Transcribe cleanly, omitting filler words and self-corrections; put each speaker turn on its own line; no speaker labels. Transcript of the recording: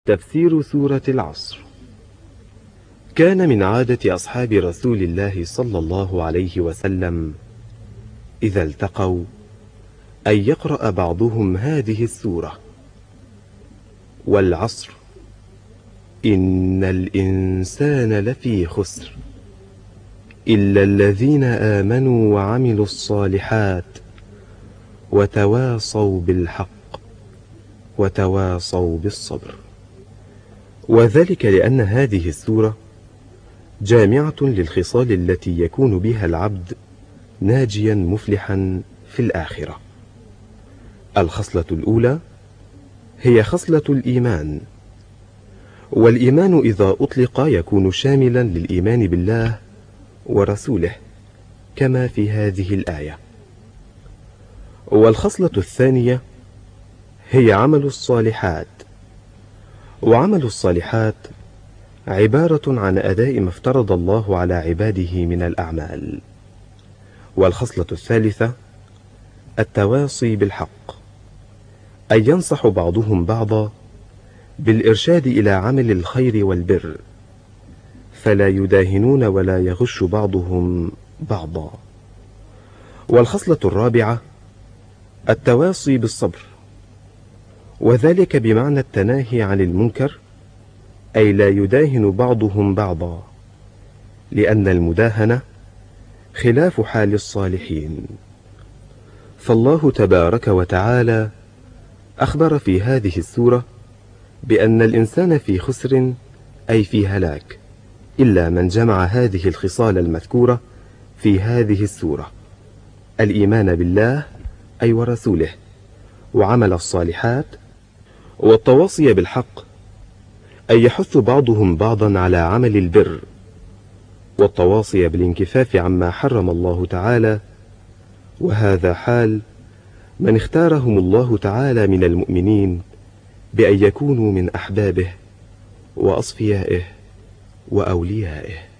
تفسير سورة العصر. كان من عادة أصحاب رسول الله صلى الله عليه وسلم إذا التقوا أن يقرأ بعضهم هذه السورة: والعصر إن الإنسان لفي خسر إلا الذين آمنوا وعملوا الصالحات وتواصوا بالحق وتواصوا بالصبر. وذلك لأن هذه السورة جامعة للخصال التي يكون بها العبد ناجيا مفلحا في الآخرة. الخصلة الأولى هي خصلة الإيمان، والإيمان إذا أطلق يكون شاملا للإيمان بالله ورسوله كما في هذه الآية. والخصلة الثانية هي عمل الصالحات، وعمل الصالحات عبارة عن أداء ما افترض الله على عباده من الأعمال. والخصلة الثالثة التواصي بالحق، أن ينصح بعضهم بعضا بالإرشاد إلى عمل الخير والبر، فلا يداهنون ولا يغش بعضهم بعضا. والخصلة الرابعة التواصي بالصبر، وذلك بمعنى التناهي عن المنكر، أي لا يداهن بعضهم بعضا، لأن المداهنة خلاف حال الصالحين. فالله تبارك وتعالى أخبر في هذه السورة بأن الإنسان في خسر، أي في هلاك، إلا من جمع هذه الخصال المذكورة في هذه السورة: الإيمان بالله أي ورسوله، وعمل الصالحات، والتواصي بالحق، أي يحث بعضهم بعضا على عمل البر، والتواصي بالانكفاف عما حرم الله تعالى. وهذا حال من اختارهم الله تعالى من المؤمنين بأن يكونوا من أحبابه وأصفيائه وأوليائه.